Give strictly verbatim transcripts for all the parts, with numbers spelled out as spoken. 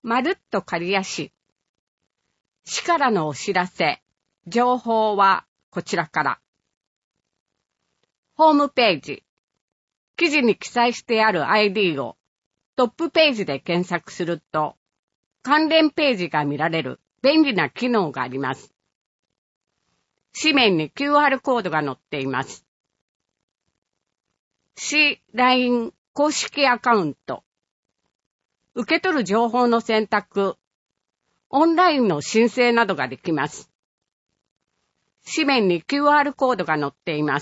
まるっと刈谷市。市からのお知らせ、情報はこちらから。ホームページ。記事に記載してある アイディー をトップページで検索すると、関連ページが見られる便利な機能があります。紙面に キューアール コードが載っています。市 ライン 公式アカウント。受け取る情報の選択、オンラインの申請などができます。紙面に キューアール コードが載っています。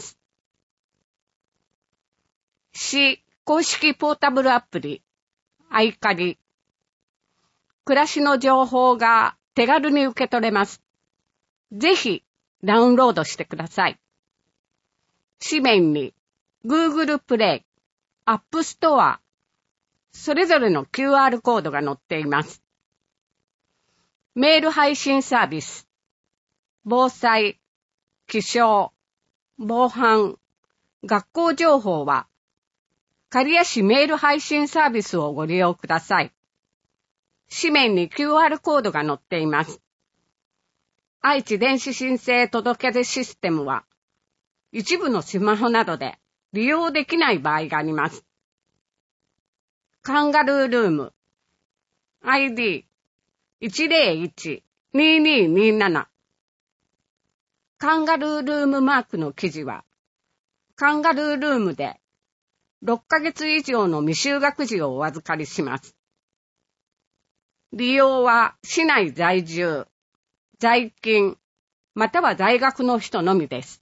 市公式ポータブルアプリ、アイカリ。暮らしの情報が手軽に受け取れます。ぜひダウンロードしてください。紙面に Google プレイ、App Store、それぞれの キューアール コードが載っています。メール配信サービス、防災、気象、防犯、学校情報は、刈谷市メール配信サービスをご利用ください。紙面に キューアール コードが載っています。愛知電子申請届出システムは、一部のスマホなどで利用できない場合があります。カンガルールーム アイディーいちゼロいちにーにーにーなな カンガルールームマークの記事は、カンガルールームでろっかげつ以上の未就学児をお預かりします。利用は市内在住、在勤、または在学の人のみです。